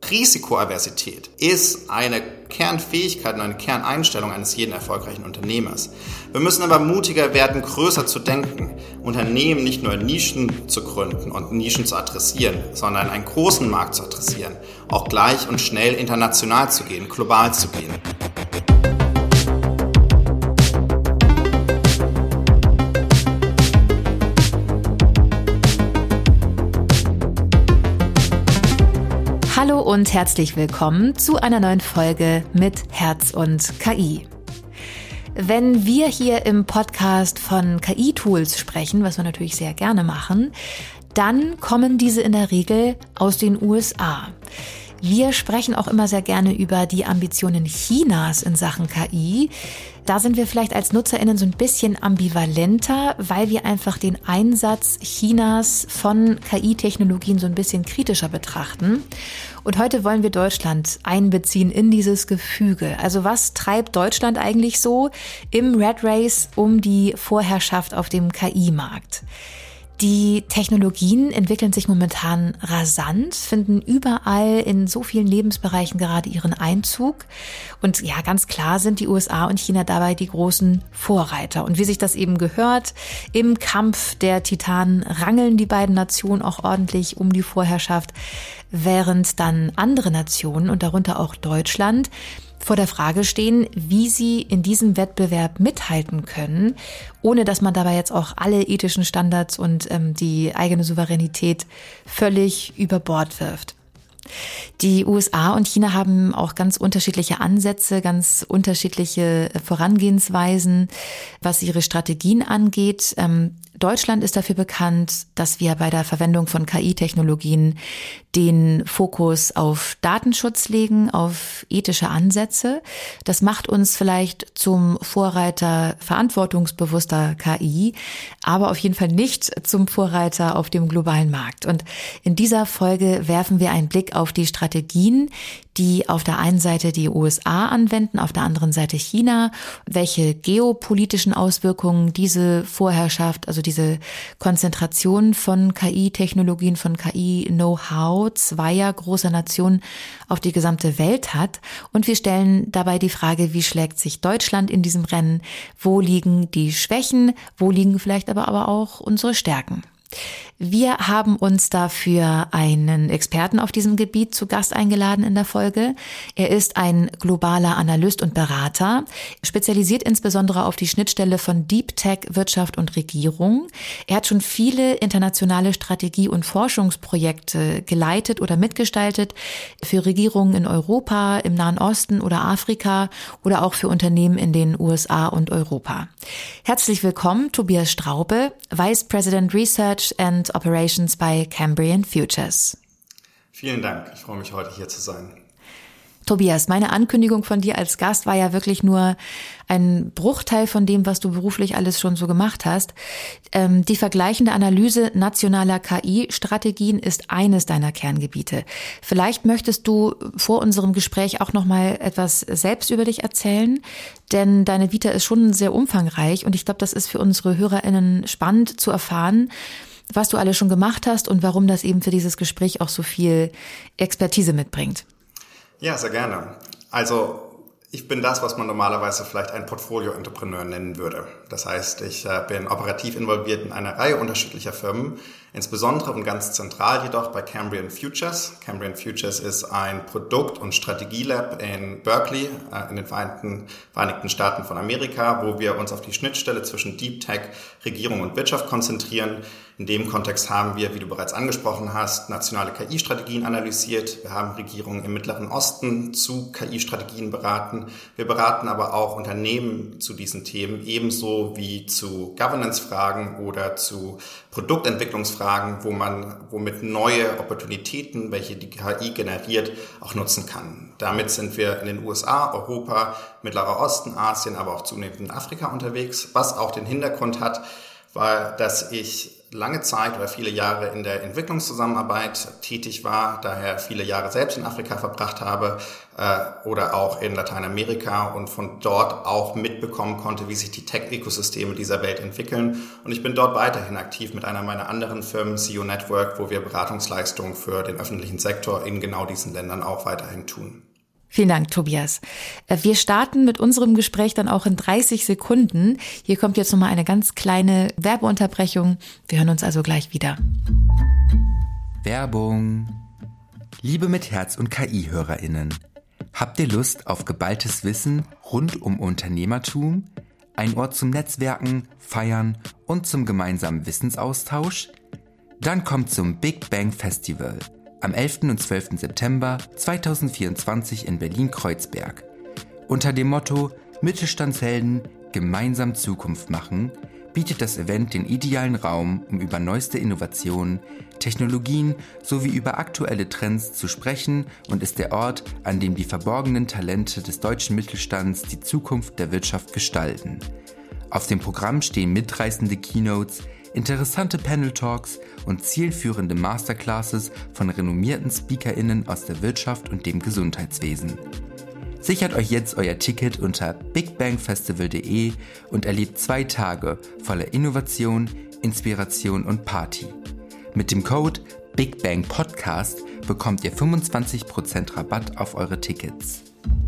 Risikoaversität ist eine Kernfähigkeit und eine Kerneinstellung eines jeden erfolgreichen Unternehmers. Wir müssen aber mutiger werden, größer zu denken, Unternehmen nicht nur in Nischen zu gründen und Nischen zu adressieren, sondern einen großen Markt zu adressieren, auch gleich und schnell international zu gehen, global zu gehen. Hallo und herzlich willkommen zu einer neuen Folge mit Herz und KI. Wenn wir hier im Podcast von KI-Tools sprechen, was wir natürlich sehr gerne machen, dann kommen diese in der Regel aus den USA. Wir sprechen auch immer sehr gerne über die Ambitionen Chinas in Sachen KI. Da sind wir vielleicht als NutzerInnen so ein bisschen ambivalenter, weil wir einfach den Einsatz Chinas von KI-Technologien so ein bisschen kritischer betrachten. Und heute wollen wir Deutschland einbeziehen in dieses Gefüge. Also was treibt Deutschland eigentlich so im Rat Race um die Vorherrschaft auf dem KI-Markt? Die Technologien entwickeln sich momentan rasant, finden überall in so vielen Lebensbereichen gerade ihren Einzug. Und ja, ganz klar sind die USA und China dabei die großen Vorreiter. Und wie sich das eben gehört, im Kampf der Titanen rangeln die beiden Nationen auch ordentlich um die Vorherrschaft, während dann andere Nationen und darunter auch Deutschland vor der Frage stehen, wie sie in diesem Wettbewerb mithalten können, ohne dass man dabei jetzt auch alle ethischen Standards und die eigene Souveränität völlig über Bord wirft. Die USA und China haben auch ganz unterschiedliche Ansätze, ganz unterschiedliche Vorangehensweisen, was ihre Strategien angeht. Deutschland ist dafür bekannt, dass wir bei der Verwendung von KI-Technologien den Fokus auf Datenschutz legen, auf ethische Ansätze. Das macht uns vielleicht zum Vorreiter verantwortungsbewusster KI, aber auf jeden Fall nicht zum Vorreiter auf dem globalen Markt. Und in dieser Folge werfen wir einen Blick auf die Strategien, die auf der einen Seite die USA anwenden, auf der anderen Seite China, welche geopolitischen Auswirkungen diese Vorherrschaft, also diese Konzentration von KI-Technologien, von KI-Know-how zweier großer Nationen auf die gesamte Welt hat. Und wir stellen dabei die Frage, wie schlägt sich Deutschland in diesem Rennen? Wo liegen die Schwächen? Wo liegen vielleicht aber auch unsere Stärken? Wir haben uns dafür einen Experten auf diesem Gebiet zu Gast eingeladen in der Folge. Er ist ein globaler Analyst und Berater, spezialisiert insbesondere auf die Schnittstelle von Deep Tech, Wirtschaft und Regierung. Er hat schon viele internationale Strategie- und Forschungsprojekte geleitet oder mitgestaltet für Regierungen in Europa, im Nahen Osten oder Afrika oder auch für Unternehmen in den USA und Europa. Herzlich willkommen, Tobias Straube, Vice President Research and Operations bei Cambrian Futures. Vielen Dank, ich freue mich, heute hier zu sein. Tobias, meine Ankündigung von dir als Gast war ja wirklich nur ein Bruchteil von dem, was du beruflich alles schon so gemacht hast. Die vergleichende Analyse nationaler KI-Strategien ist eines deiner Kerngebiete. Vielleicht möchtest du vor unserem Gespräch auch noch mal etwas selbst über dich erzählen, denn deine Vita ist schon sehr umfangreich und ich glaube, das ist für unsere HörerInnen spannend zu erfahren, was du alles schon gemacht hast und warum das eben für dieses Gespräch auch so viel Expertise mitbringt. Ja, sehr gerne. Also ich bin das, was man normalerweise vielleicht ein Portfolio-Entrepreneur nennen würde. Das heißt, ich bin operativ involviert in einer Reihe unterschiedlicher Firmen, insbesondere und ganz zentral jedoch bei Cambrian Futures. Cambrian Futures ist ein Produkt- und Strategielab in Berkeley in den Vereinigten Staaten von Amerika, wo wir uns auf die Schnittstelle zwischen Deep Tech, Regierung und Wirtschaft konzentrieren. In dem Kontext haben wir, wie du bereits angesprochen hast, nationale KI-Strategien analysiert. Wir haben Regierungen im Mittleren Osten zu KI-Strategien beraten. Wir beraten aber auch Unternehmen zu diesen Themen, ebenso wie zu Governance-Fragen oder zu Produktentwicklungsfragen, womit neue Opportunitäten, welche die KI generiert, auch nutzen kann. Damit sind wir in den USA, Europa, Mittlerer Osten, Asien, aber auch zunehmend in Afrika unterwegs, was auch den Hintergrund hat, war, dass ich lange Zeit oder viele Jahre in der Entwicklungszusammenarbeit tätig war, daher viele Jahre selbst in Afrika verbracht habe oder auch in Lateinamerika und von dort auch mitbekommen konnte, wie sich die Tech-Ökosysteme dieser Welt entwickeln. Und ich bin dort weiterhin aktiv mit einer meiner anderen Firmen, CEO Network, wo wir Beratungsleistungen für den öffentlichen Sektor in genau diesen Ländern auch weiterhin tun. Vielen Dank, Tobias. Wir starten mit unserem Gespräch dann auch in 30 Sekunden. Hier kommt jetzt nochmal eine ganz kleine Werbeunterbrechung. Wir hören uns also gleich wieder. Werbung. Liebe mit Herz und KI-HörerInnen, habt ihr Lust auf geballtes Wissen rund um Unternehmertum? Ein Ort zum Netzwerken, Feiern und zum gemeinsamen Wissensaustausch? Dann kommt zum Big Bang Festival am 11. und 12. September 2024 in Berlin-Kreuzberg. Unter dem Motto Mittelstandshelden gemeinsam Zukunft machen, bietet das Event den idealen Raum, um über neueste Innovationen, Technologien sowie über aktuelle Trends zu sprechen und ist der Ort, an dem die verborgenen Talente des deutschen Mittelstands die Zukunft der Wirtschaft gestalten. Auf dem Programm stehen mitreißende Keynotes, interessante Panel-Talks und zielführende Masterclasses von renommierten SpeakerInnen aus der Wirtschaft und dem Gesundheitswesen. Sichert euch jetzt euer Ticket unter bigbangfestival.de und erlebt 2 Tage voller Innovation, Inspiration und Party. Mit dem Code BigBangPodcast bekommt ihr 25% Rabatt auf eure Tickets.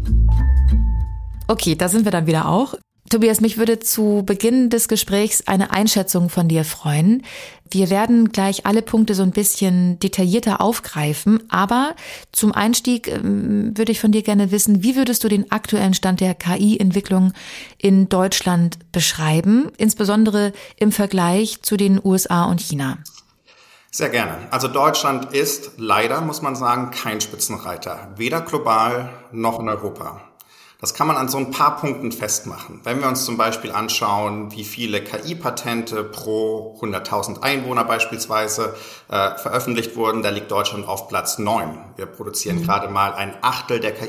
Okay, da sind wir dann wieder auch. Tobias, mich würde zu Beginn des Gesprächs eine Einschätzung von dir freuen. Wir werden gleich alle Punkte so ein bisschen detaillierter aufgreifen, aber zum Einstieg würde ich von dir gerne wissen, wie würdest du den aktuellen Stand der KI-Entwicklung in Deutschland beschreiben, insbesondere im Vergleich zu den USA und China? Sehr gerne. Also Deutschland ist leider, muss man sagen, kein Spitzenreiter, weder global noch in Europa. Das kann man an so ein paar Punkten festmachen. Wenn wir uns zum Beispiel anschauen, wie viele KI-Patente pro 100.000 Einwohner beispielsweise veröffentlicht wurden, da liegt Deutschland auf Platz 9. Wir produzieren gerade mal ein Achtel der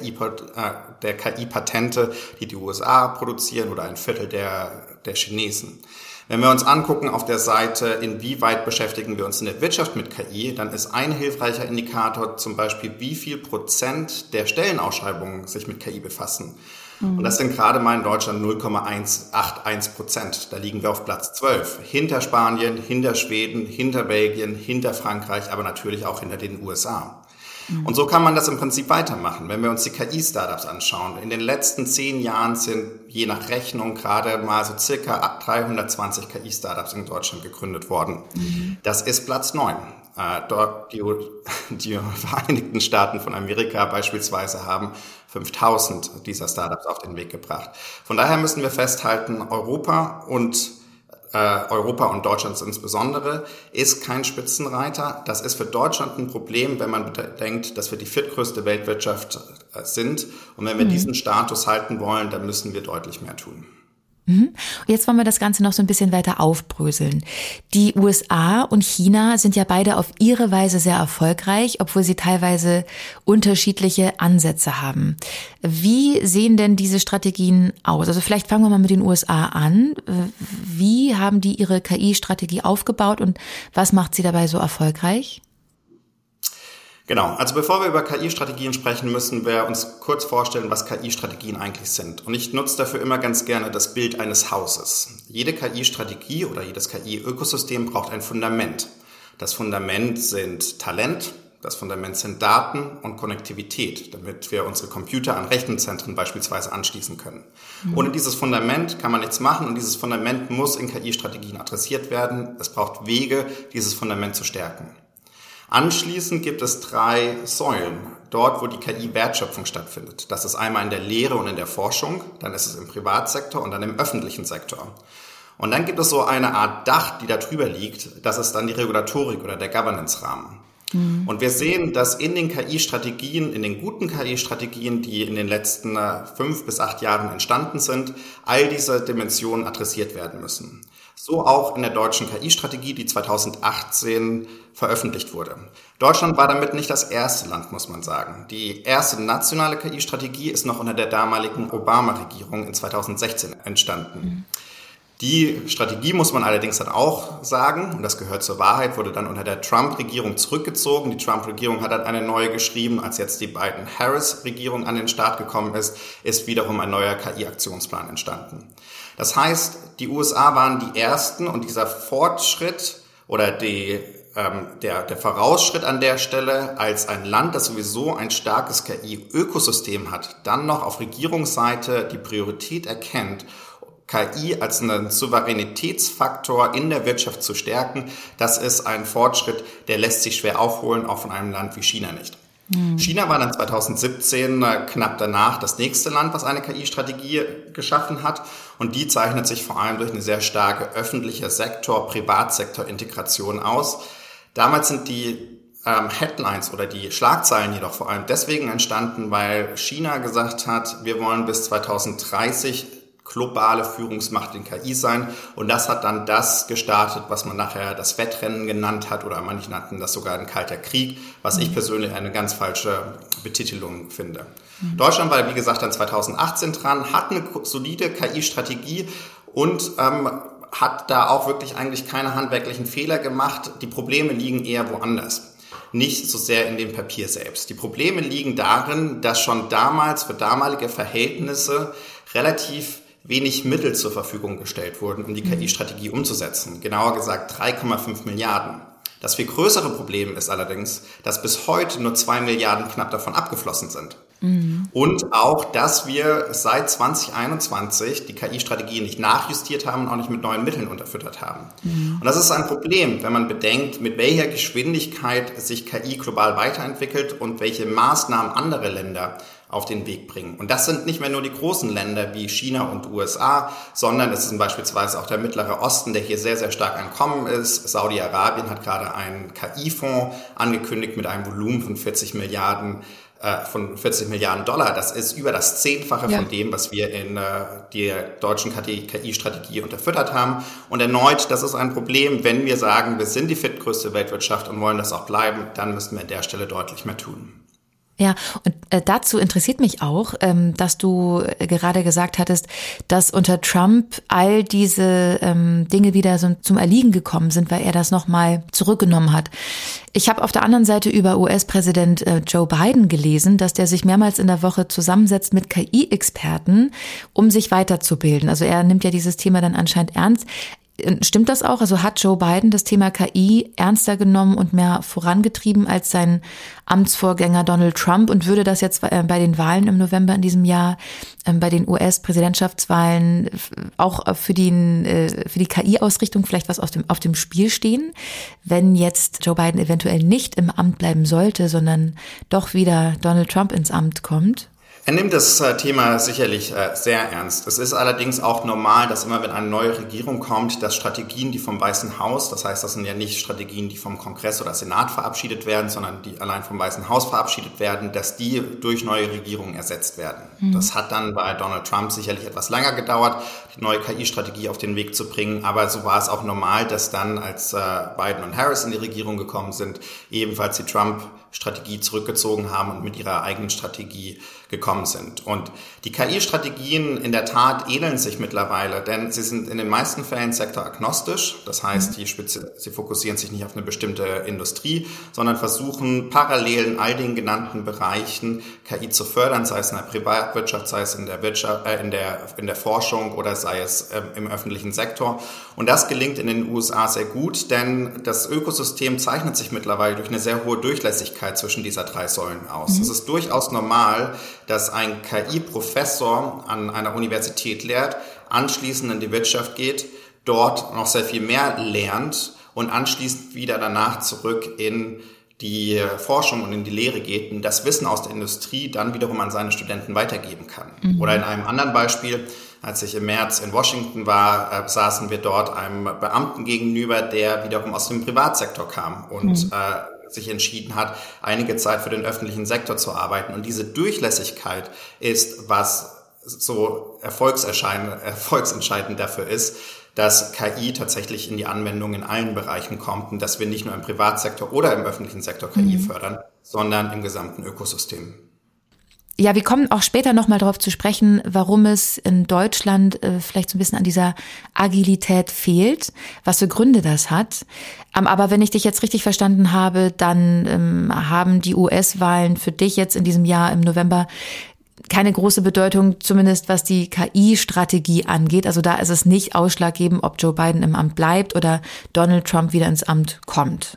KI-Patente, die die USA produzieren, oder ein Viertel der Chinesen. Wenn wir uns angucken auf der Seite, inwieweit beschäftigen wir uns in der Wirtschaft mit KI, dann ist ein hilfreicher Indikator zum Beispiel, wie viel Prozent der Stellenausschreibungen sich mit KI befassen. Und das sind gerade mal in Deutschland 0,181%. Da liegen wir auf Platz 12. Hinter Spanien, hinter Schweden, hinter Belgien, hinter Frankreich, aber natürlich auch hinter den USA. Und so kann man das im Prinzip weitermachen. Wenn wir uns die KI-Startups anschauen, in den letzten 10 Jahren sind je nach Rechnung gerade mal so circa 320 KI-Startups in Deutschland gegründet worden. Das ist Platz 9. Dort die Vereinigten Staaten von Amerika beispielsweise haben 5000 dieser Startups auf den Weg gebracht. Von daher müssen wir festhalten, Europa und Deutschland insbesondere, ist kein Spitzenreiter. Das ist für Deutschland ein Problem, wenn man bedenkt, dass wir die viertgrößte Weltwirtschaft sind. Und wenn wir diesen Status halten wollen, dann müssen wir deutlich mehr tun. Und jetzt wollen wir das Ganze noch so ein bisschen weiter aufbröseln. Die USA und China sind ja beide auf ihre Weise sehr erfolgreich, obwohl sie teilweise unterschiedliche Ansätze haben. Wie sehen denn diese Strategien aus? Also vielleicht fangen wir mal mit den USA an. Wie haben die ihre KI-Strategie aufgebaut und was macht sie dabei so erfolgreich? Genau, also bevor wir über KI-Strategien sprechen, müssen wir uns kurz vorstellen, was KI-Strategien eigentlich sind. Und ich nutze dafür immer ganz gerne das Bild eines Hauses. Jede KI-Strategie oder jedes KI-Ökosystem braucht ein Fundament. Das Fundament sind Talent, das Fundament sind Daten und Konnektivität, damit wir unsere Computer an Rechenzentren beispielsweise anschließen können. Ohne dieses Fundament kann man nichts machen und dieses Fundament muss in KI-Strategien adressiert werden. Es braucht Wege, dieses Fundament zu stärken. Anschließend gibt es 3 Säulen, dort wo die KI-Wertschöpfung stattfindet. Das ist einmal in der Lehre und in der Forschung, dann ist es im Privatsektor und dann im öffentlichen Sektor. Und dann gibt es so eine Art Dach, die da drüber liegt, das ist dann die Regulatorik oder der Governance-Rahmen. Und wir sehen, dass in den KI-Strategien, in den guten KI-Strategien, die in den letzten 5 bis 8 Jahren entstanden sind, all diese Dimensionen adressiert werden müssen. So auch in der deutschen KI-Strategie, die 2018 veröffentlicht wurde. Deutschland war damit nicht das erste Land, muss man sagen. Die erste nationale KI-Strategie ist noch unter der damaligen Obama-Regierung in 2016 entstanden. Die Strategie, muss man allerdings dann auch sagen, und das gehört zur Wahrheit, wurde dann unter der Trump-Regierung zurückgezogen. Die Trump-Regierung hat dann eine neue geschrieben. Als jetzt die Biden-Harris-Regierung an den Start gekommen ist wiederum ein neuer KI-Aktionsplan entstanden. Das heißt, die USA waren die Ersten und dieser Fortschritt oder der Vorausschritt an der Stelle, als ein Land, das sowieso ein starkes KI-Ökosystem hat, dann noch auf Regierungsseite die Priorität erkennt, KI als einen Souveränitätsfaktor in der Wirtschaft zu stärken, das ist ein Fortschritt, der lässt sich schwer aufholen, auch von einem Land wie China nicht. China war dann 2017 knapp danach das nächste Land, was eine KI-Strategie geschaffen hat. Und die zeichnet sich vor allem durch eine sehr starke öffentliche Sektor-Privatsektor-Integration aus. Damals sind die Headlines oder die Schlagzeilen jedoch vor allem deswegen entstanden, weil China gesagt hat, wir wollen bis 2030 globale Führungsmacht in KI sein. Und das hat dann das gestartet, was man nachher das Wettrennen genannt hat, oder manche nannten das sogar ein kalter Krieg, was ich persönlich eine ganz falsche Betitelung finde. Deutschland war, wie gesagt, dann 2018 dran, hat eine solide KI-Strategie und hat da auch wirklich eigentlich keine handwerklichen Fehler gemacht. Die Probleme liegen eher woanders. Nicht so sehr in dem Papier selbst. Die Probleme liegen darin, dass schon damals für damalige Verhältnisse relativ wenig Mittel zur Verfügung gestellt wurden, um die KI-Strategie umzusetzen. Genauer gesagt 3,5 Milliarden. Das viel größere Problem ist allerdings, dass bis heute nur 2 Milliarden knapp davon abgeflossen sind. Und auch, dass wir seit 2021 die KI-Strategie nicht nachjustiert haben und auch nicht mit neuen Mitteln unterfüttert haben. Und das ist ein Problem, wenn man bedenkt, mit welcher Geschwindigkeit sich KI global weiterentwickelt und welche Maßnahmen andere Länder auf den Weg bringen. Und das sind nicht mehr nur die großen Länder wie China und USA, sondern es ist beispielsweise auch der Mittlere Osten, der hier sehr, sehr stark entkommen ist. Saudi-Arabien hat gerade einen KI-Fonds angekündigt mit einem Volumen von 40 Milliarden Dollar. Das ist über das Zehnfache von dem, was wir in der deutschen KI-Strategie unterfüttert haben. Und erneut, das ist ein Problem. Wenn wir sagen, wir sind die viertgrößte Weltwirtschaft und wollen das auch bleiben, dann müssen wir an der Stelle deutlich mehr tun. Ja, und dazu interessiert mich auch, dass du gerade gesagt hattest, dass unter Trump all diese Dinge wieder so zum Erliegen gekommen sind, weil er das nochmal zurückgenommen hat. Ich habe auf der anderen Seite über US-Präsident Joe Biden gelesen, dass der sich mehrmals in der Woche zusammensetzt mit KI-Experten, um sich weiterzubilden. Also er nimmt ja dieses Thema dann anscheinend ernst. Stimmt das auch? Also hat Joe Biden das Thema KI ernster genommen und mehr vorangetrieben als sein Amtsvorgänger Donald Trump und würde das jetzt bei den Wahlen im November in diesem Jahr, bei den US-Präsidentschaftswahlen auch für die KI-Ausrichtung vielleicht was auf dem Spiel stehen, wenn jetzt Joe Biden eventuell nicht im Amt bleiben sollte, sondern doch wieder Donald Trump ins Amt kommt? Er nimmt das Thema sicherlich sehr ernst. Es ist allerdings auch normal, dass immer wenn eine neue Regierung kommt, dass Strategien, die vom Weißen Haus, das heißt, das sind ja nicht Strategien, die vom Kongress oder Senat verabschiedet werden, sondern die allein vom Weißen Haus verabschiedet werden, dass die durch neue Regierungen ersetzt werden. Das hat dann bei Donald Trump sicherlich etwas länger gedauert, die neue KI-Strategie auf den Weg zu bringen. Aber so war es auch normal, dass dann, als Biden und Harris in die Regierung gekommen sind, ebenfalls die Trump-Strategie zurückgezogen haben und mit ihrer eigenen Strategie gekommen sind. Und die KI-Strategien in der Tat ähneln sich mittlerweile, denn sie sind in den meisten Fällen sektoragnostisch. Das heißt, sie fokussieren sich nicht auf eine bestimmte Industrie, sondern versuchen parallel in all den genannten Bereichen KI zu fördern, sei es in der Privatwirtschaft, sei es in der Wirtschaft, in der Forschung oder sei es im öffentlichen Sektor. Und das gelingt in den USA sehr gut, denn das Ökosystem zeichnet sich mittlerweile durch eine sehr hohe Durchlässigkeit zwischen dieser drei Säulen aus. Es ist durchaus normal, dass ein KI-Professor an einer Universität lehrt, anschließend in die Wirtschaft geht, dort noch sehr viel mehr lernt und anschließend wieder danach zurück in die Forschung und in die Lehre geht und das Wissen aus der Industrie dann wiederum an seine Studenten weitergeben kann. Oder in einem anderen Beispiel, als ich im März in Washington war, saßen wir dort einem Beamten gegenüber, der wiederum aus dem Privatsektor kam und sich entschieden hat, einige Zeit für den öffentlichen Sektor zu arbeiten. Und diese Durchlässigkeit ist, was so erfolgsentscheidend dafür ist, dass KI tatsächlich in die Anwendung in allen Bereichen kommt und dass wir nicht nur im Privatsektor oder im öffentlichen Sektor KI fördern, sondern im gesamten Ökosystem. Ja, wir kommen auch später nochmal darauf zu sprechen, warum es in Deutschland vielleicht so ein bisschen an dieser Agilität fehlt, was für Gründe das hat. Aber wenn ich dich jetzt richtig verstanden habe, dann haben die US-Wahlen für dich jetzt in diesem Jahr im November keine große Bedeutung, zumindest was die KI-Strategie angeht. Also da ist es nicht ausschlaggebend, ob Joe Biden im Amt bleibt oder Donald Trump wieder ins Amt kommt.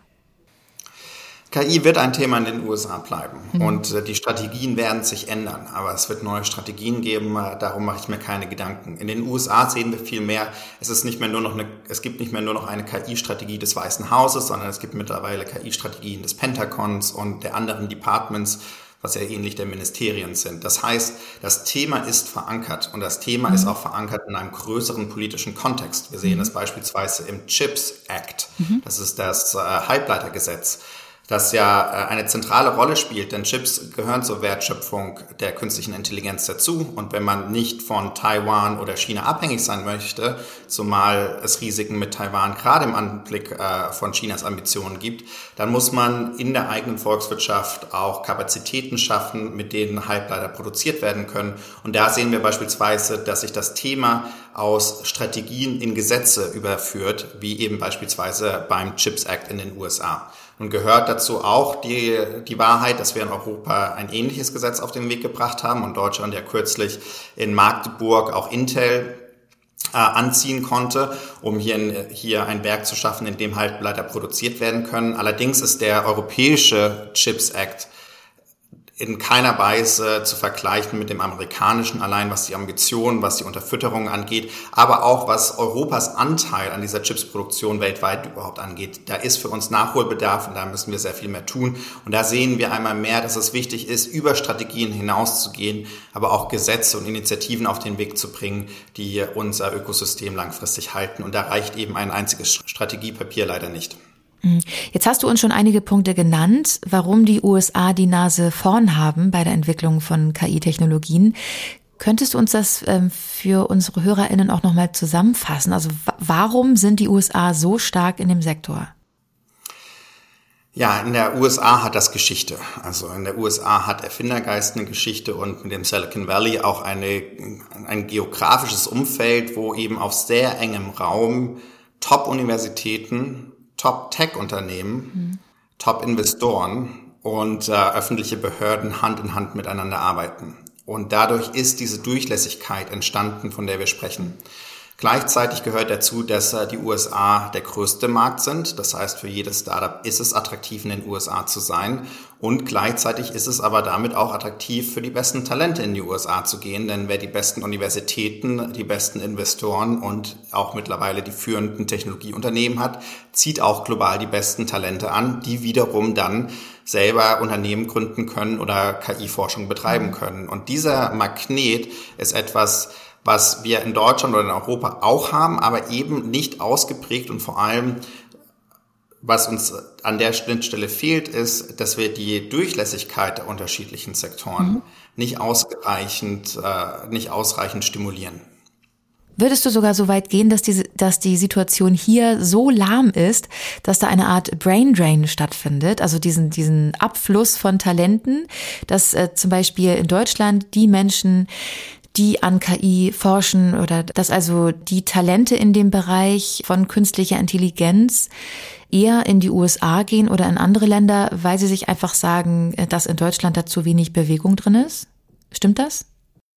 KI wird ein Thema in den USA bleiben und die Strategien werden sich ändern, aber es wird neue Strategien geben, darum mache ich mir keine Gedanken. In den USA sehen wir viel mehr, es gibt nicht mehr nur noch eine KI-Strategie des Weißen Hauses, sondern es gibt mittlerweile KI-Strategien des Pentagons und der anderen Departments, was ja ähnlich der Ministerien sind. Das heißt, das Thema ist verankert und das Thema ist auch verankert in einem größeren politischen Kontext. Wir sehen das beispielsweise im CHIPS Act, das ist das Halbleitergesetz, das ja eine zentrale Rolle spielt, denn Chips gehören zur Wertschöpfung der künstlichen Intelligenz dazu. Und wenn man nicht von Taiwan oder China abhängig sein möchte, zumal es Risiken mit Taiwan gerade im Anblick von Chinas Ambitionen gibt, dann muss man in der eigenen Volkswirtschaft auch Kapazitäten schaffen, mit denen Halbleiter produziert werden können. Und da sehen wir beispielsweise, dass sich das Thema aus Strategien in Gesetze überführt, wie eben beispielsweise beim CHIPS Act in den USA. Und gehört dazu auch die Wahrheit, dass wir in Europa ein ähnliches Gesetz auf den Weg gebracht haben und Deutschland ja kürzlich in Magdeburg auch Intel anziehen konnte, um hier ein Werk zu schaffen, in dem Halbleiter produziert werden können. Allerdings ist der europäische CHIPS Act in keiner Weise zu vergleichen mit dem amerikanischen, allein was die Ambitionen, was die Unterfütterung angeht, aber auch was Europas Anteil an dieser Chipsproduktion weltweit überhaupt angeht. Da ist für uns Nachholbedarf und da müssen wir sehr viel mehr tun. Und da sehen wir einmal mehr, dass es wichtig ist, über Strategien hinauszugehen, aber auch Gesetze und Initiativen auf den Weg zu bringen, die unser Ökosystem langfristig halten. Und da reicht eben ein einziges Strategiepapier leider nicht. Jetzt hast du uns schon einige Punkte genannt, warum die USA die Nase vorn haben bei der Entwicklung von KI-Technologien. Könntest du uns das für unsere HörerInnen auch nochmal zusammenfassen? Also warum sind die USA so stark in dem Sektor? Ja, in der USA hat das Geschichte. Also in der USA hat Erfindergeist eine Geschichte und mit dem Silicon Valley auch ein geografisches Umfeld, wo eben auf sehr engem Raum Top-Universitäten, Top-Tech-Unternehmen, Top-Investoren und öffentliche Behörden Hand in Hand miteinander arbeiten. Und dadurch ist diese Durchlässigkeit entstanden, von der wir sprechen. Gleichzeitig gehört dazu, dass die USA der größte Markt sind. Das heißt, für jedes Startup ist es attraktiv, in den USA zu sein. Und gleichzeitig ist es aber damit auch attraktiv, für die besten Talente in die USA zu gehen. Denn wer die besten Universitäten, die besten Investoren und auch mittlerweile die führenden Technologieunternehmen hat, zieht auch global die besten Talente an, die wiederum dann selber Unternehmen gründen können oder KI-Forschung betreiben können. Und dieser Magnet ist etwas, was wir in Deutschland oder in Europa auch haben, aber eben nicht ausgeprägt und vor allem, was uns an der Schnittstelle fehlt, ist, dass wir die Durchlässigkeit der unterschiedlichen Sektoren nicht ausreichend stimulieren. Würdest du sogar so weit gehen, dass die Situation hier so lahm ist, dass da eine Art Braindrain stattfindet, also diesen Abfluss von Talenten, dass zum Beispiel in Deutschland die Menschen, die an KI forschen oder dass also die Talente in dem Bereich von künstlicher Intelligenz eher in die USA gehen oder in andere Länder, weil sie sich einfach sagen, dass in Deutschland da zu wenig Bewegung drin ist? Stimmt das?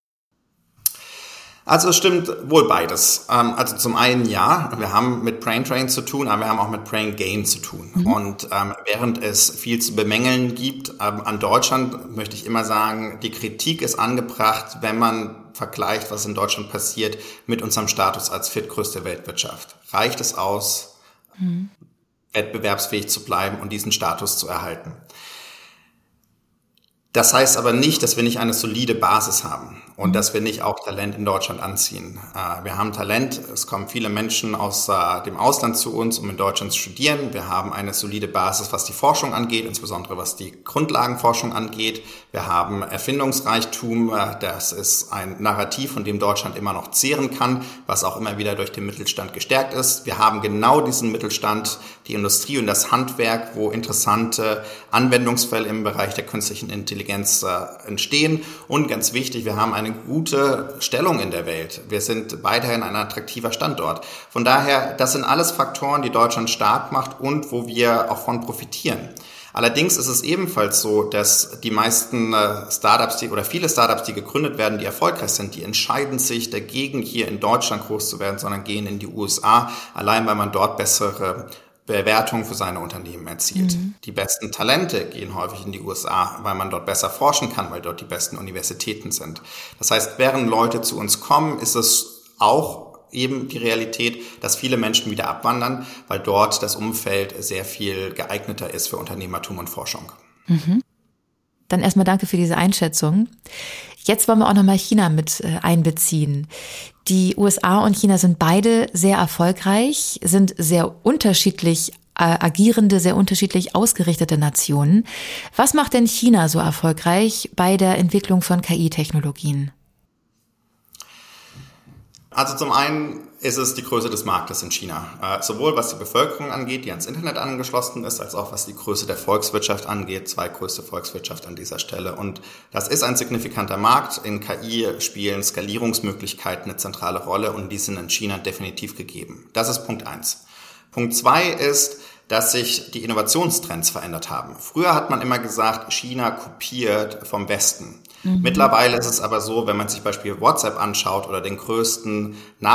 Also es stimmt wohl beides. Also zum einen ja, wir haben mit Braindrain zu tun, aber wir haben auch mit Brain Gain zu tun. Und während es viel zu bemängeln gibt an Deutschland, möchte ich immer sagen, die Kritik ist angebracht, wenn man vergleicht, was in Deutschland passiert, mit unserem Status als viertgrößte Weltwirtschaft. Reicht es aus, wettbewerbsfähig zu bleiben und diesen Status zu erhalten? Das heißt aber nicht, dass wir nicht eine solide Basis haben. und dass wir nicht auch Talent in Deutschland anziehen. Wir haben Talent, es kommen viele Menschen aus dem Ausland zu uns, um in Deutschland zu studieren. Wir haben eine solide Basis, was die Forschung angeht, insbesondere was die Grundlagenforschung angeht. Wir haben Erfindungsreichtum, das ist ein Narrativ, von dem Deutschland immer noch zehren kann, was auch immer wieder durch den Mittelstand gestärkt ist. Wir haben genau diesen Mittelstand, die Industrie und das Handwerk, wo interessante Anwendungsfälle im Bereich der künstlichen Intelligenz entstehen. Und ganz wichtig, wir haben eine gute Stellung in der Welt. Wir sind weiterhin ein attraktiver Standort. Von daher, das sind alles Faktoren, die Deutschland stark macht und wo wir auch von profitieren. Allerdings ist es ebenfalls so, dass die meisten Startups, viele Startups, die gegründet werden, die erfolgreich sind, die entscheiden sich dagegen, hier in Deutschland groß zu werden, sondern gehen in die USA, allein weil man dort bessere Bewertung für seine Unternehmen erzielt. Die besten Talente gehen häufig in die USA, weil man dort besser forschen kann, weil dort die besten Universitäten sind. Das heißt, während Leute zu uns kommen, ist es auch eben die Realität, dass viele Menschen wieder abwandern, weil dort das Umfeld sehr viel geeigneter ist für Unternehmertum und Forschung. Dann erstmal danke für diese Einschätzung. Jetzt wollen wir auch nochmal China mit einbeziehen. Die USA und China sind beide sehr erfolgreich, sind sehr unterschiedlich agierende, sehr unterschiedlich ausgerichtete Nationen. Was macht denn China so erfolgreich bei der Entwicklung von KI-Technologien? Also zum einen ist es die Größe des Marktes in China. Sowohl was die Bevölkerung angeht, die ans Internet angeschlossen ist, als auch was die Größe der Volkswirtschaft angeht. Zweitgrößte Volkswirtschaft an dieser Stelle. Und das ist ein signifikanter Markt. In KI spielen Skalierungsmöglichkeiten eine zentrale Rolle und die sind in China definitiv gegeben. Das ist Punkt 1. Punkt 2 ist, dass sich die Innovationstrends verändert haben. Früher hat man immer gesagt, China kopiert vom Westen. Mittlerweile ist es aber so, wenn man sich beispielsweise WhatsApp anschaut oder den größten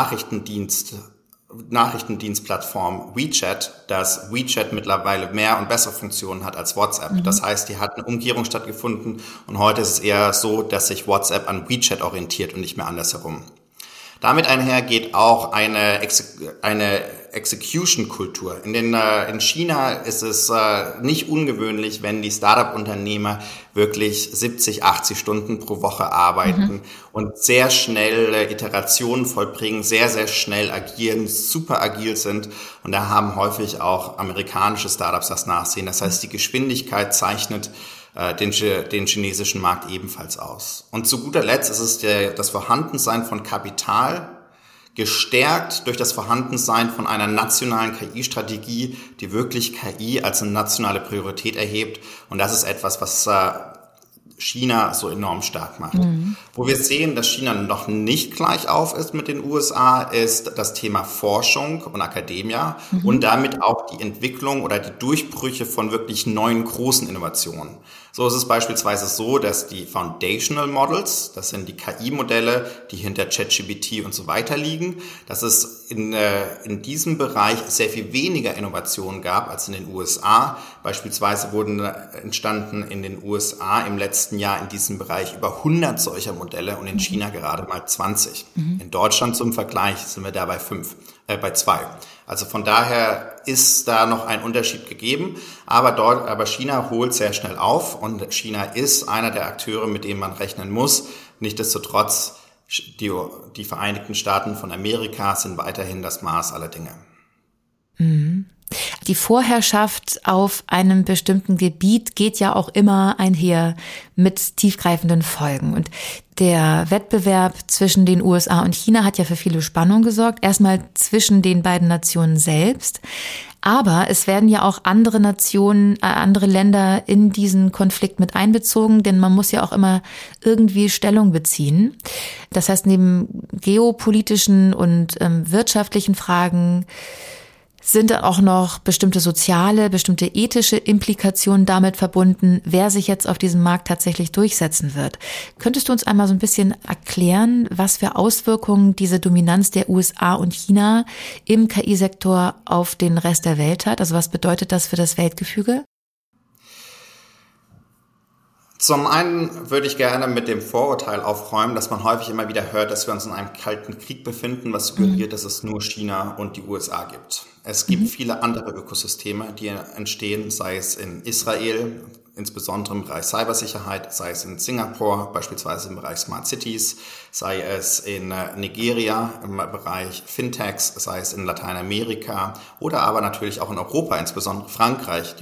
Nachrichtendienstplattform WeChat, dass WeChat mittlerweile mehr und bessere Funktionen hat als WhatsApp. Das heißt, die hat eine Umkehrung stattgefunden und heute ist es eher so, dass sich WhatsApp an WeChat orientiert und nicht mehr andersherum. Damit einher geht auch eine Execution-Kultur. In China ist es nicht ungewöhnlich, wenn die Startup-Unternehmer wirklich 70, 80 Stunden pro Woche arbeiten und sehr schnell Iterationen vollbringen, sehr, sehr schnell agieren, super agil sind. Und da haben häufig auch amerikanische Startups das Nachsehen. Das heißt, die Geschwindigkeit zeichnet den chinesischen Markt ebenfalls aus. Und zu guter Letzt ist es das Vorhandensein von Kapital, gestärkt durch das Vorhandensein von einer nationalen KI-Strategie, die wirklich KI als eine nationale Priorität erhebt. Und das ist etwas, was China so enorm stark macht. Wo wir sehen, dass China noch nicht gleich auf ist mit den USA, ist das Thema Forschung und Akademie und damit auch die Entwicklung oder die Durchbrüche von wirklich neuen großen Innovationen. So ist es beispielsweise so, dass die Foundational Models, das sind die KI-Modelle, die hinter ChatGPT und so weiter liegen, dass es in diesem Bereich sehr viel weniger Innovationen gab als in den USA. Beispielsweise wurden entstanden in den USA im letzten Jahr in diesem Bereich über 100 solcher Modelle und in China gerade mal 20. In Deutschland zum Vergleich sind wir da bei 2. Also von daher ist da noch ein Unterschied gegeben, aber China holt sehr schnell auf und China ist einer der Akteure, mit dem man rechnen muss. Nichtsdestotrotz, die Vereinigten Staaten von Amerika sind weiterhin das Maß aller Dinge. Die Vorherrschaft auf einem bestimmten Gebiet geht ja auch immer einher mit tiefgreifenden Folgen. Und der Wettbewerb zwischen den USA und China hat ja für viele Spannung gesorgt. Erstmal zwischen den beiden Nationen selbst. Aber es werden ja auch andere Nationen, andere Länder in diesen Konflikt mit einbezogen, denn man muss ja auch immer irgendwie Stellung beziehen. Das heißt, neben geopolitischen und wirtschaftlichen Fragen sind auch noch bestimmte soziale, bestimmte ethische Implikationen damit verbunden, wer sich jetzt auf diesem Markt tatsächlich durchsetzen wird. Könntest du uns einmal so ein bisschen erklären, was für Auswirkungen diese Dominanz der USA und China im KI-Sektor auf den Rest der Welt hat? Also was bedeutet das für das Weltgefüge? Zum einen würde ich gerne mit dem Vorurteil aufräumen, dass man häufig immer wieder hört, dass wir uns in einem kalten Krieg befinden, was suggeriert, dass es nur China und die USA gibt. Es gibt viele andere Ökosysteme, die entstehen, sei es in Israel, insbesondere im Bereich Cybersicherheit, sei es in Singapur, beispielsweise im Bereich Smart Cities, sei es in Nigeria im Bereich Fintechs, sei es in Lateinamerika oder aber natürlich auch in Europa, insbesondere Frankreich,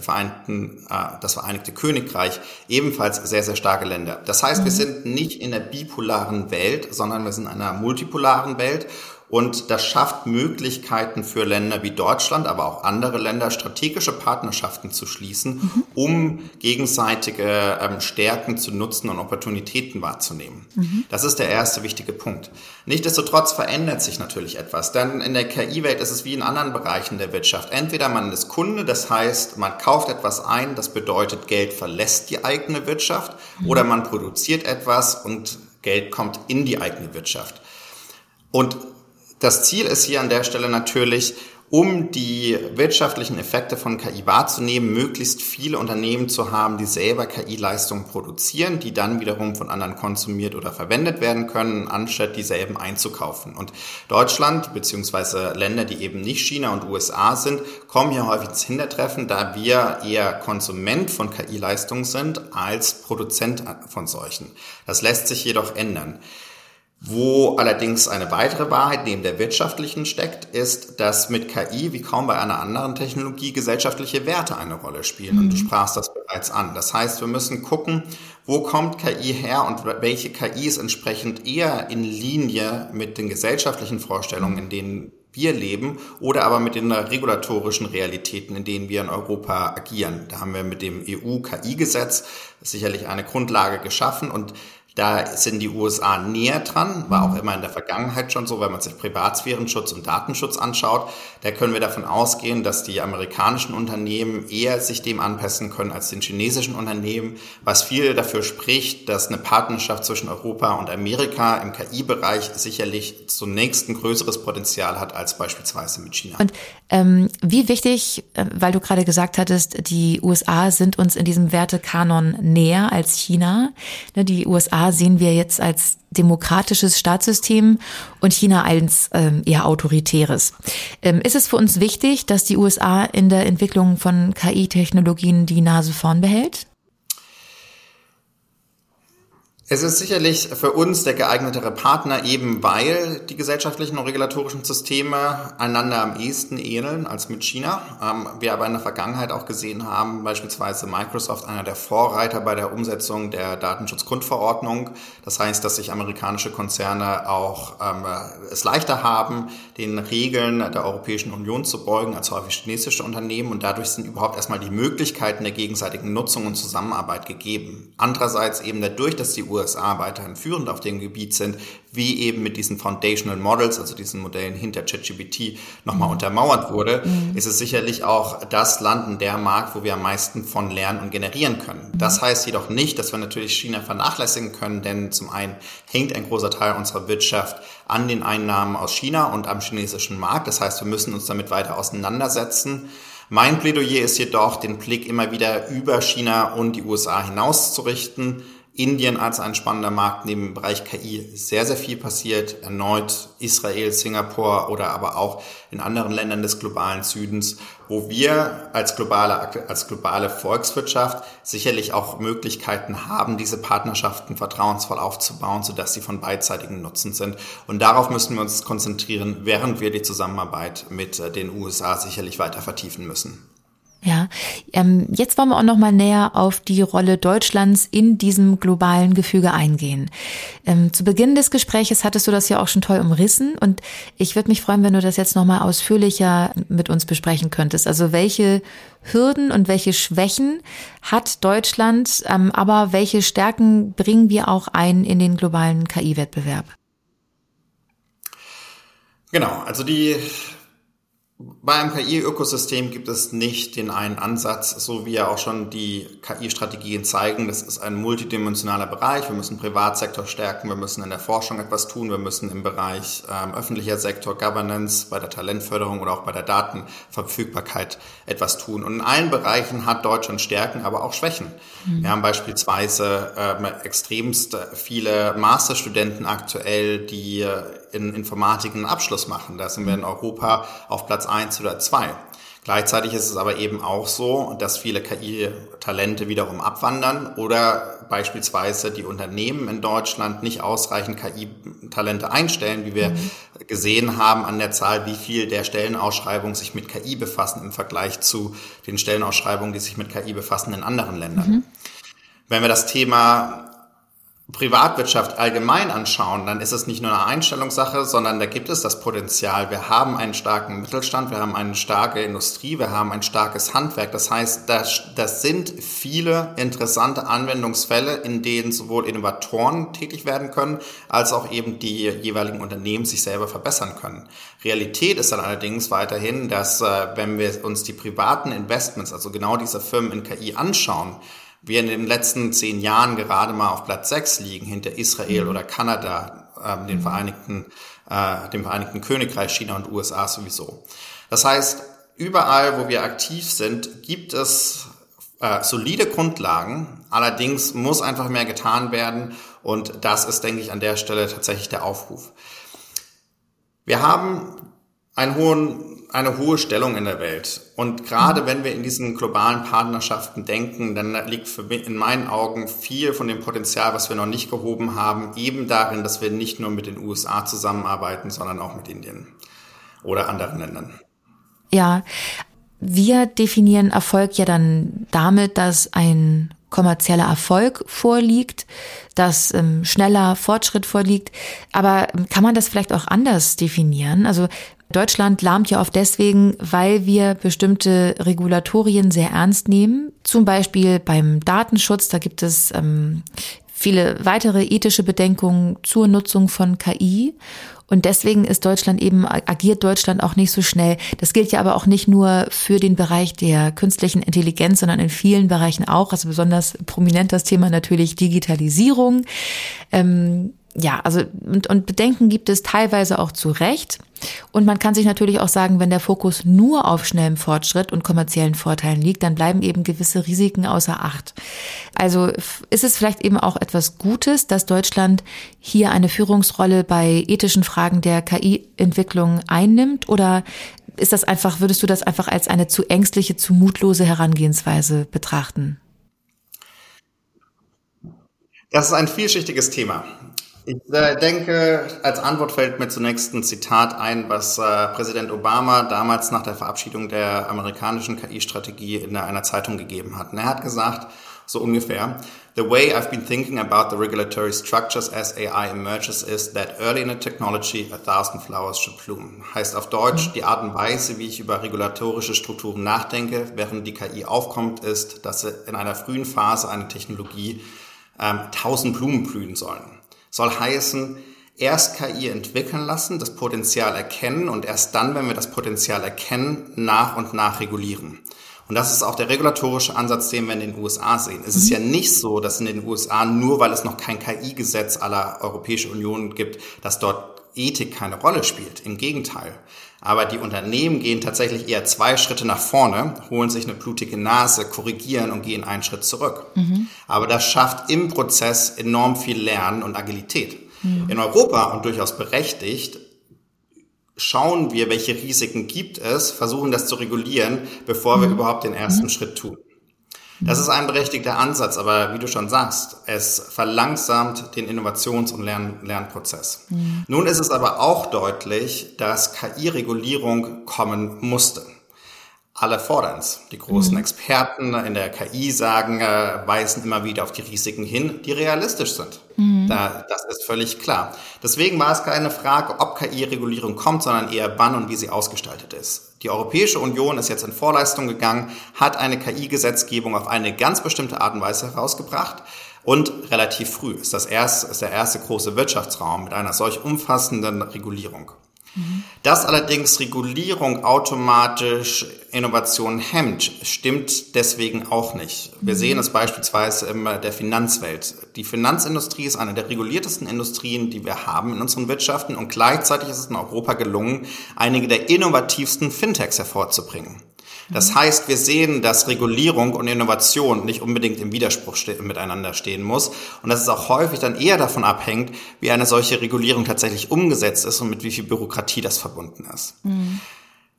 das Vereinigte Königreich, ebenfalls sehr, sehr starke Länder. Das heißt, wir sind nicht in einer bipolaren Welt, sondern wir sind in einer multipolaren Welt. Und das schafft Möglichkeiten für Länder wie Deutschland, aber auch andere Länder, strategische Partnerschaften zu schließen, um gegenseitige Stärken zu nutzen und Opportunitäten wahrzunehmen. Das ist der erste wichtige Punkt. Nichtsdestotrotz verändert sich natürlich etwas, denn in der KI-Welt ist es wie in anderen Bereichen der Wirtschaft. Entweder man ist Kunde, das heißt, man kauft etwas ein, das bedeutet, Geld verlässt die eigene Wirtschaft, oder man produziert etwas und Geld kommt in die eigene Wirtschaft. Und das Ziel ist hier an der Stelle natürlich, um die wirtschaftlichen Effekte von KI wahrzunehmen, möglichst viele Unternehmen zu haben, die selber KI-Leistungen produzieren, die dann wiederum von anderen konsumiert oder verwendet werden können, anstatt dieselben einzukaufen. Und Deutschland bzw. Länder, die eben nicht China und USA sind, kommen hier häufig ins Hintertreffen, da wir eher Konsument von KI-Leistungen sind als Produzent von solchen. Das lässt sich jedoch ändern. Wo allerdings eine weitere Wahrheit neben der wirtschaftlichen steckt, ist, dass mit KI, wie kaum bei einer anderen Technologie, gesellschaftliche Werte eine Rolle spielen. Und du sprachst das bereits an. Das heißt, wir müssen gucken, wo kommt KI her und welche KI ist entsprechend eher in Linie mit den gesellschaftlichen Vorstellungen, in denen wir leben, oder aber mit den regulatorischen Realitäten, in denen wir in Europa agieren. Da haben wir mit dem EU-KI-Gesetz sicherlich eine Grundlage geschaffen, und da sind die USA näher dran, war auch immer in der Vergangenheit schon so, wenn man sich Privatsphärenschutz und Datenschutz anschaut. Da können wir davon ausgehen, dass die amerikanischen Unternehmen eher sich dem anpassen können als den chinesischen Unternehmen, was viel dafür spricht, dass eine Partnerschaft zwischen Europa und Amerika im KI-Bereich sicherlich zunächst ein größeres Potenzial hat als beispielsweise mit China. Und wie wichtig, weil du gerade gesagt hattest, die USA sind uns in diesem Wertekanon näher als China. Die USA sehen wir jetzt als demokratisches Staatssystem und China als eher autoritäres. Ist es für uns wichtig, dass die USA in der Entwicklung von KI-Technologien die Nase vorn behält? Es ist sicherlich für uns der geeignetere Partner, eben weil die gesellschaftlichen und regulatorischen Systeme einander am ehesten ähneln als mit China. Wir aber in der Vergangenheit auch gesehen haben, beispielsweise Microsoft, einer der Vorreiter bei der Umsetzung der Datenschutzgrundverordnung. Das heißt, dass sich amerikanische Konzerne auch es leichter haben, den Regeln der Europäischen Union zu beugen als häufig chinesische Unternehmen. Und dadurch sind überhaupt erstmal die Möglichkeiten der gegenseitigen Nutzung und Zusammenarbeit gegeben. Andererseits eben dadurch, dass die USA weiterhin führend auf dem Gebiet sind, wie eben mit diesen Foundational Models, also diesen Modellen hinter ChatGPT, nochmal untermauert wurde, ist es sicherlich auch das Land und der Markt, wo wir am meisten von lernen und generieren können. Das heißt jedoch nicht, dass wir natürlich China vernachlässigen können, denn zum einen hängt ein großer Teil unserer Wirtschaft an den Einnahmen aus China und am chinesischen Markt. Das heißt, wir müssen uns damit weiter auseinandersetzen. Mein Plädoyer ist jedoch, den Blick immer wieder über China und die USA hinaus zu richten. Indien als ein spannender Markt, neben dem Bereich KI sehr, sehr viel passiert. Erneut Israel, Singapur oder aber auch in anderen Ländern des globalen Südens, wo wir als globale Volkswirtschaft sicherlich auch Möglichkeiten haben, diese Partnerschaften vertrauensvoll aufzubauen, sodass sie von beidseitigem Nutzen sind. Und darauf müssen wir uns konzentrieren, während wir die Zusammenarbeit mit den USA sicherlich weiter vertiefen müssen. Ja, jetzt wollen wir auch noch mal näher auf die Rolle Deutschlands in diesem globalen Gefüge eingehen. Zu Beginn des Gespräches hattest du das ja auch schon toll umrissen, und ich würde mich freuen, wenn du das jetzt noch mal ausführlicher mit uns besprechen könntest. Also welche Hürden und welche Schwächen hat Deutschland, aber welche Stärken bringen wir auch ein in den globalen KI-Wettbewerb? Genau, also bei einem KI-Ökosystem gibt es nicht den einen Ansatz, so wie ja auch schon die KI-Strategien zeigen. Das ist ein multidimensionaler Bereich. Wir müssen Privatsektor stärken, wir müssen in der Forschung etwas tun, wir müssen im Bereich öffentlicher Sektor, Governance, bei der Talentförderung oder auch bei der Datenverfügbarkeit etwas tun. Und in allen Bereichen hat Deutschland Stärken, aber auch Schwächen. Wir haben beispielsweise extremst viele Masterstudenten aktuell, die in Informatik einen Abschluss machen. Da sind wir in Europa auf Platz 1 oder 2. Gleichzeitig ist es aber eben auch so, dass viele KI-Talente wiederum abwandern oder beispielsweise die Unternehmen in Deutschland nicht ausreichend KI-Talente einstellen, wie wir gesehen haben an der Zahl, wie viel der Stellenausschreibungen sich mit KI befassen im Vergleich zu den Stellenausschreibungen, die sich mit KI befassen in anderen Ländern. Wenn wir das Thema Privatwirtschaft allgemein anschauen, dann ist es nicht nur eine Einstellungssache, sondern da gibt es das Potenzial. Wir haben einen starken Mittelstand, wir haben eine starke Industrie, wir haben ein starkes Handwerk. Das heißt, das sind viele interessante Anwendungsfälle, in denen sowohl Innovatoren tätig werden können, als auch eben die jeweiligen Unternehmen sich selber verbessern können. Realität ist dann allerdings weiterhin, dass wenn wir uns die privaten Investments, also genau diese Firmen in KI anschauen, wir in den letzten 10 Jahren gerade mal auf Platz 6 liegen, hinter Israel oder Kanada, dem Vereinigten Königreich, China und USA sowieso. Das heißt, überall, wo wir aktiv sind, gibt es solide Grundlagen. Allerdings muss einfach mehr getan werden und das ist, denke ich, an der Stelle tatsächlich der Aufruf. Wir haben eine hohe Stellung in der Welt. Und gerade wenn wir in diesen globalen Partnerschaften denken, dann liegt für mich in meinen Augen viel von dem Potenzial, was wir noch nicht gehoben haben, eben darin, dass wir nicht nur mit den USA zusammenarbeiten, sondern auch mit Indien oder anderen Ländern. Ja, wir definieren Erfolg ja dann damit, dass ein kommerzieller Erfolg vorliegt, dass schneller Fortschritt vorliegt. Aber kann man das vielleicht auch anders definieren? Also Deutschland lahmt ja oft deswegen, weil wir bestimmte Regulatorien sehr ernst nehmen. Zum Beispiel beim Datenschutz, da gibt es viele weitere ethische Bedenkungen zur Nutzung von KI. Und deswegen agiert Deutschland auch nicht so schnell. Das gilt ja aber auch nicht nur für den Bereich der künstlichen Intelligenz, sondern in vielen Bereichen auch. Also besonders prominent das Thema natürlich Digitalisierung. Und Bedenken gibt es teilweise auch zu Recht. Und man kann sich natürlich auch sagen, wenn der Fokus nur auf schnellem Fortschritt und kommerziellen Vorteilen liegt, dann bleiben eben gewisse Risiken außer Acht. Also ist es vielleicht eben auch etwas Gutes, dass Deutschland hier eine Führungsrolle bei ethischen Fragen der KI-Entwicklung einnimmt? Oder würdest du das einfach als eine zu ängstliche, zu mutlose Herangehensweise betrachten? Das ist ein vielschichtiges Thema. Ich denke, als Antwort fällt mir zunächst ein Zitat ein, was Präsident Obama damals nach der Verabschiedung der amerikanischen KI-Strategie in einer Zeitung gegeben hat. Und er hat gesagt, so ungefähr, "The way I've been thinking about the regulatory structures as AI emerges is that early in the technology 1,000 flowers should bloom." Heißt auf Deutsch, die Art und Weise, wie ich über regulatorische Strukturen nachdenke, während die KI aufkommt, ist, dass in einer frühen Phase eine Technologie 1000 Blumen blühen sollen. Soll heißen, erst KI entwickeln lassen, das Potenzial erkennen und erst dann, wenn wir das Potenzial erkennen, nach und nach regulieren. Und das ist auch der regulatorische Ansatz, den wir in den USA sehen. Es ist ja nicht so, dass in den USA, nur weil es noch kein KI-Gesetz à la Europäische Union gibt, dass dort Ethik keine Rolle spielt. Im Gegenteil. Aber die Unternehmen gehen tatsächlich eher 2 Schritte nach vorne, holen sich eine blutige Nase, korrigieren und gehen einen Schritt zurück. Aber das schafft im Prozess enorm viel Lernen und Agilität. In Europa, und durchaus berechtigt, schauen wir, welche Risiken gibt es, versuchen das zu regulieren, bevor wir überhaupt den ersten Schritt tun. Das ist ein berechtigter Ansatz, aber wie du schon sagst, es verlangsamt den Innovations- und Lernprozess. Nun ist es aber auch deutlich, dass KI-Regulierung kommen musste. Alle fordern es. Die großen Experten in der KI weisen immer wieder auf die Risiken hin, die realistisch sind. Das ist völlig klar. Deswegen war es keine Frage, ob KI-Regulierung kommt, sondern eher wann und wie sie ausgestaltet ist. Die Europäische Union ist jetzt in Vorleistung gegangen, hat eine KI-Gesetzgebung auf eine ganz bestimmte Art und Weise herausgebracht und relativ früh ist der erste große Wirtschaftsraum mit einer solch umfassenden Regulierung. Dass allerdings Regulierung automatisch Innovation hemmt, stimmt deswegen auch nicht. Wir sehen es beispielsweise in der Finanzwelt. Die Finanzindustrie ist eine der reguliertesten Industrien, die wir haben in unseren Wirtschaften und gleichzeitig ist es in Europa gelungen, einige der innovativsten Fintechs hervorzubringen. Das heißt, wir sehen, dass Regulierung und Innovation nicht unbedingt im Widerspruch miteinander stehen muss und dass es auch häufig dann eher davon abhängt, wie eine solche Regulierung tatsächlich umgesetzt ist und mit wie viel Bürokratie das verbunden ist.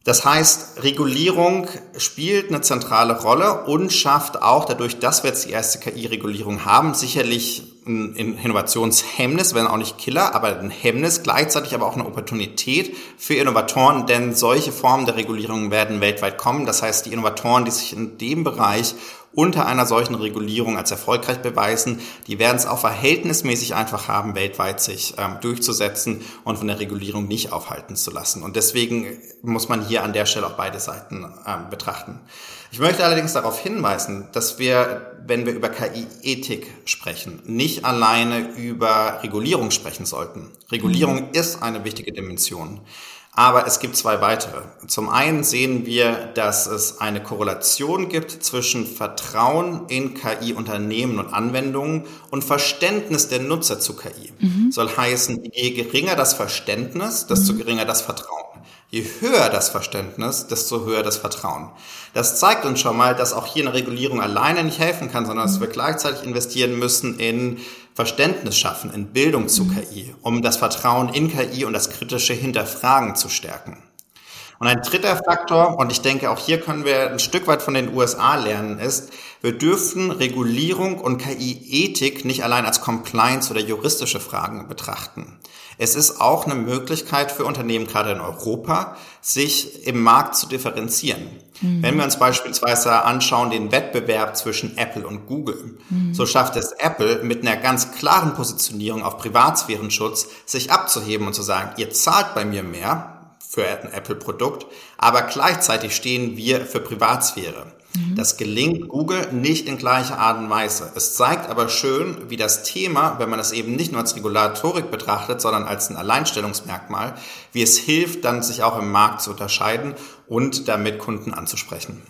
Das heißt, Regulierung spielt eine zentrale Rolle und schafft auch dadurch, dass wir jetzt die erste KI-Regulierung haben, sicherlich ein Innovationshemmnis, wenn auch nicht Killer, aber ein Hemmnis, gleichzeitig aber auch eine Opportunität für Innovatoren, denn solche Formen der Regulierung werden weltweit kommen. Das heißt, die Innovatoren, die sich in dem Bereich unter einer solchen Regulierung als erfolgreich beweisen, die werden es auch verhältnismäßig einfach haben, weltweit sich durchzusetzen und von der Regulierung nicht aufhalten zu lassen. Und deswegen muss man hier an der Stelle auch beide Seiten betrachten. Ich möchte allerdings darauf hinweisen, dass wir, wenn wir über KI-Ethik sprechen, nicht alleine über Regulierung sprechen sollten. Regulierung ist eine wichtige Dimension. Aber es gibt zwei weitere. Zum einen sehen wir, dass es eine Korrelation gibt zwischen Vertrauen in KI-Unternehmen und Anwendungen und Verständnis der Nutzer zu KI. Soll heißen, je geringer das Verständnis, desto geringer das Vertrauen. Je höher das Verständnis, desto höher das Vertrauen. Das zeigt uns schon mal, dass auch hier eine Regulierung alleine nicht helfen kann, sondern dass wir gleichzeitig investieren müssen in Verständnis schaffen, in Bildung zu KI, um das Vertrauen in KI und das kritische Hinterfragen zu stärken. Und ein dritter Faktor, und ich denke, auch hier können wir ein Stück weit von den USA lernen, ist, wir dürfen Regulierung und KI-Ethik nicht allein als Compliance oder juristische Fragen betrachten. Es ist auch eine Möglichkeit für Unternehmen, gerade in Europa, sich im Markt zu differenzieren. Wenn wir uns beispielsweise anschauen, den Wettbewerb zwischen Apple und Google, so schafft es Apple mit einer ganz klaren Positionierung auf Privatsphärenschutz, sich abzuheben und zu sagen, ihr zahlt bei mir mehr für ein Apple-Produkt, aber gleichzeitig stehen wir für Privatsphäre. Das gelingt Google nicht in gleicher Art und Weise. Es zeigt aber schön, wie das Thema, wenn man es eben nicht nur als Regulatorik betrachtet, sondern als ein Alleinstellungsmerkmal, wie es hilft, dann sich auch im Markt zu unterscheiden und damit Kunden anzusprechen.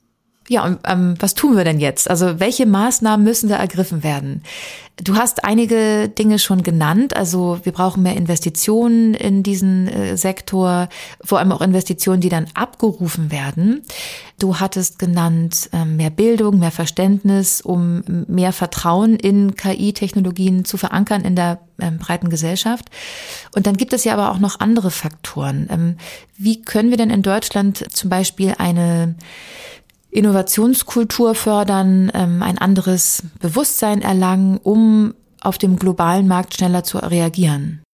Ja, und was tun wir denn jetzt? Also welche Maßnahmen müssen da ergriffen werden? Du hast einige Dinge schon genannt. Also wir brauchen mehr Investitionen in diesen Sektor, vor allem auch Investitionen, die dann abgerufen werden. Du hattest genannt mehr Bildung, mehr Verständnis, um mehr Vertrauen in KI-Technologien zu verankern in der breiten Gesellschaft. Und dann gibt es ja aber auch noch andere Faktoren. Wie können wir denn in Deutschland zum Beispiel eine Innovationskultur fördern, ein anderes Bewusstsein erlangen, um auf dem globalen Markt schneller zu reagieren?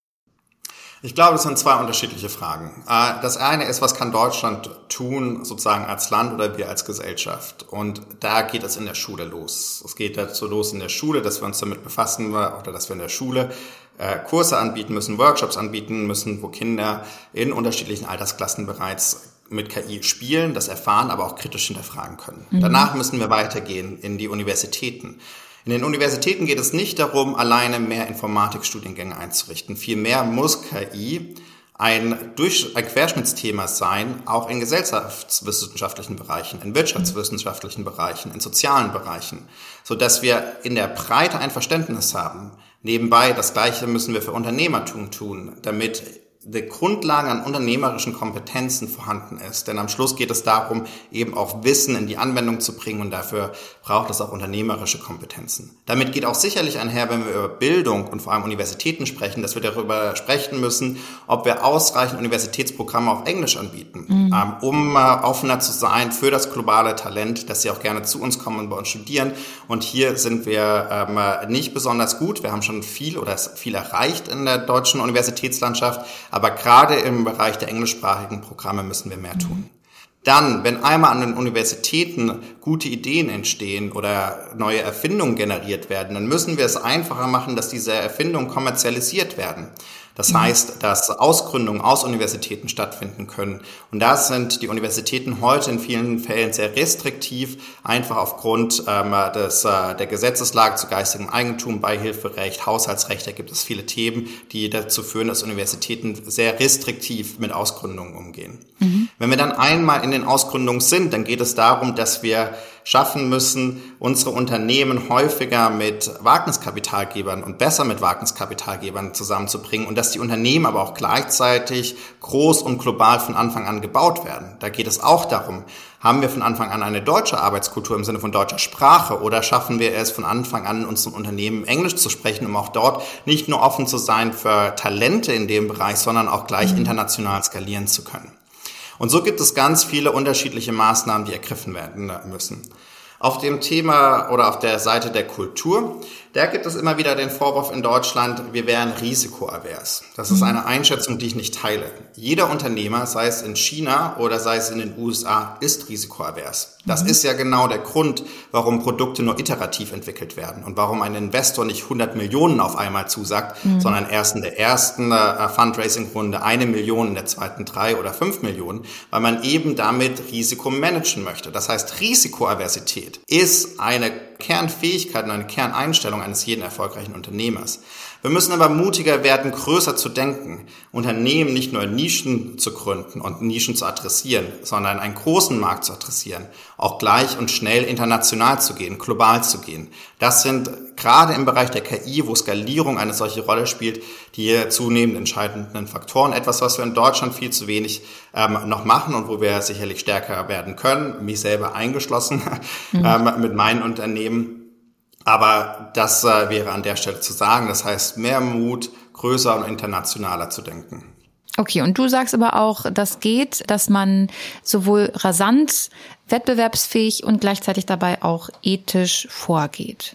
Ich glaube, das sind zwei unterschiedliche Fragen. Das eine ist, was kann Deutschland tun, sozusagen als Land oder wir als Gesellschaft? Und da geht es in der Schule los. Es geht dazu los in der Schule, dass wir uns damit befassen oder dass wir in der Schule Kurse anbieten müssen, Workshops anbieten müssen, wo Kinder in unterschiedlichen Altersklassen bereits mit KI spielen, das erfahren, aber auch kritisch hinterfragen können. Danach müssen wir weitergehen in die Universitäten. In den Universitäten geht es nicht darum, alleine mehr Informatikstudiengänge einzurichten. Vielmehr muss KI ein Querschnittsthema sein, auch in gesellschaftswissenschaftlichen Bereichen, in wirtschaftswissenschaftlichen Bereichen, in sozialen Bereichen, sodass wir in der Breite ein Verständnis haben. Nebenbei, das Gleiche müssen wir für Unternehmertum tun, damit die Grundlage an unternehmerischen Kompetenzen vorhanden ist. Denn am Schluss geht es darum, eben auch Wissen in die Anwendung zu bringen und dafür braucht es auch unternehmerische Kompetenzen. Damit geht auch sicherlich einher, wenn wir über Bildung und vor allem Universitäten sprechen, dass wir darüber sprechen müssen, ob wir ausreichend Universitätsprogramme auf Englisch anbieten, um offener zu sein für das globale Talent, dass sie auch gerne zu uns kommen und bei uns studieren. Und hier sind wir nicht besonders gut. Wir haben schon viel erreicht in der deutschen Universitätslandschaft, aber gerade im Bereich der englischsprachigen Programme müssen wir mehr tun. Dann, wenn einmal an den Universitäten gute Ideen entstehen oder neue Erfindungen generiert werden, dann müssen wir es einfacher machen, dass diese Erfindungen kommerzialisiert werden. Das heißt, dass Ausgründungen aus Universitäten stattfinden können. Und da sind die Universitäten heute in vielen Fällen sehr restriktiv, einfach aufgrund der Gesetzeslage zu geistigem Eigentum, Beihilferecht, Haushaltsrecht. Da gibt es viele Themen, die dazu führen, dass Universitäten sehr restriktiv mit Ausgründungen umgehen. Wenn wir dann einmal in den Ausgründungen sind, dann geht es darum, dass wir schaffen müssen, unsere Unternehmen häufiger mit Wagniskapitalgebern und besser mit Wagniskapitalgebern zusammenzubringen und dass die Unternehmen aber auch gleichzeitig groß und global von Anfang an gebaut werden. Da geht es auch darum, haben wir von Anfang an eine deutsche Arbeitskultur im Sinne von deutscher Sprache oder schaffen wir es von Anfang an in unseren Unternehmen Englisch zu sprechen, um auch dort nicht nur offen zu sein für Talente in dem Bereich, sondern auch gleich international skalieren zu können. Und so gibt es ganz viele unterschiedliche Maßnahmen, die ergriffen werden müssen. Auf dem Thema oder auf der Seite der Kultur, da gibt es immer wieder den Vorwurf in Deutschland, wir wären risikoavers. Das ist eine Einschätzung, die ich nicht teile. Jeder Unternehmer, sei es in China oder sei es in den USA, ist risikoavers. Das ist ja genau der Grund, warum Produkte nur iterativ entwickelt werden und warum ein Investor nicht 100 Millionen auf einmal zusagt, sondern erst in der ersten Fundraising-Runde 1 Million, in der zweiten 3 oder 5 Millionen, weil man eben damit Risiko managen möchte. Das heißt, Risikoaversität ist eine Kernfähigkeit und eine Kerneinstellung eines jeden erfolgreichen Unternehmers. Wir müssen aber mutiger werden, größer zu denken, Unternehmen nicht nur in Nischen zu gründen und Nischen zu adressieren, sondern einen großen Markt zu adressieren, auch gleich und schnell international zu gehen, global zu gehen. Das sind gerade im Bereich der KI, wo Skalierung eine solche Rolle spielt, die zunehmend entscheidenden Faktoren. Etwas, was wir in Deutschland viel zu wenig noch machen und wo wir sicherlich stärker werden können, mich selber eingeschlossen mit meinen Unternehmen. Aber das wäre an der Stelle zu sagen. Das heißt, mehr Mut, größer und internationaler zu denken. Okay, und du sagst aber auch, das geht, dass man sowohl rasant, wettbewerbsfähig und gleichzeitig dabei auch ethisch vorgeht.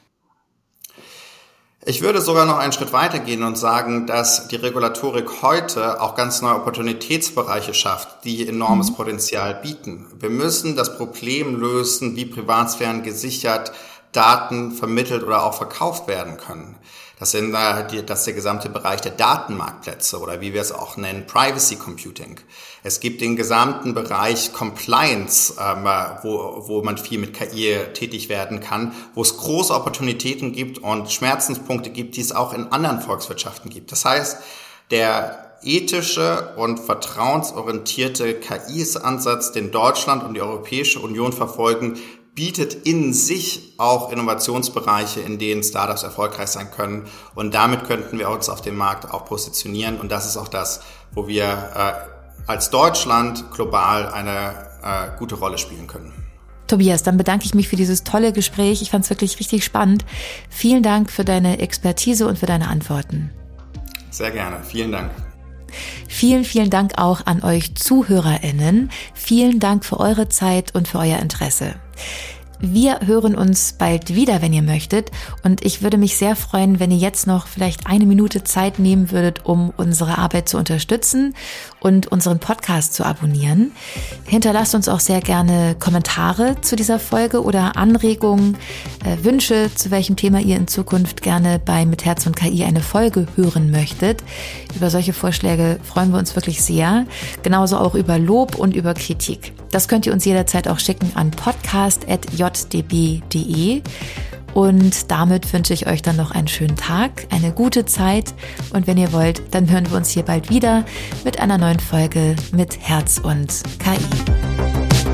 Ich würde sogar noch einen Schritt weitergehen und sagen, dass die Regulatorik heute auch ganz neue Opportunitätsbereiche schafft, die enormes Potenzial bieten. Wir müssen das Problem lösen, wie Privatsphären gesichert, Daten vermittelt oder auch verkauft werden können. Das ist der gesamte Bereich der Datenmarktplätze oder wie wir es auch nennen, Privacy Computing. Es gibt den gesamten Bereich Compliance, wo man viel mit KI tätig werden kann, wo es große Opportunitäten gibt und Schmerzenspunkte gibt, die es auch in anderen Volkswirtschaften gibt. Das heißt, der ethische und vertrauensorientierte KI-Ansatz, den Deutschland und die Europäische Union verfolgen, bietet in sich auch Innovationsbereiche, in denen Startups erfolgreich sein können. Und damit könnten wir uns auf dem Markt auch positionieren. Und das ist auch das, wo wir als Deutschland global eine gute Rolle spielen können. Tobias, dann bedanke ich mich für dieses tolle Gespräch. Ich fand es wirklich richtig spannend. Vielen Dank für deine Expertise und für deine Antworten. Sehr gerne. Vielen Dank. Vielen, vielen Dank auch an euch ZuhörerInnen. Vielen Dank für eure Zeit und für euer Interesse. Wir hören uns bald wieder, wenn ihr möchtet. Und ich würde mich sehr freuen, wenn ihr jetzt noch vielleicht 1 Minute Zeit nehmen würdet, um unsere Arbeit zu unterstützen und unseren Podcast zu abonnieren. Hinterlasst uns auch sehr gerne Kommentare zu dieser Folge oder Anregungen, Wünsche, zu welchem Thema ihr in Zukunft gerne bei Mit Herz und KI eine Folge hören möchtet. Über solche Vorschläge freuen wir uns wirklich sehr. Genauso auch über Lob und über Kritik. Das könnt ihr uns jederzeit auch schicken an podcast@jdb.de. Und damit wünsche ich euch dann noch einen schönen Tag, eine gute Zeit. Und wenn ihr wollt, dann hören wir uns hier bald wieder mit einer neuen Folge mit Herz und KI.